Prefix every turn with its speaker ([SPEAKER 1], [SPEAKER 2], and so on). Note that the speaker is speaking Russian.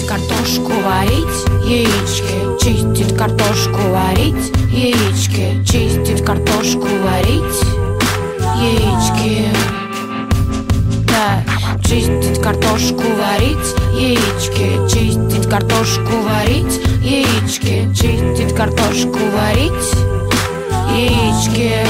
[SPEAKER 1] чистит картошку варить, яички, чистит картошку варить, яички, чистит картошку варить, яички. Да, чистит картошку варить, яички, чистит картошку варить, яички, чистит картошку варить, яички.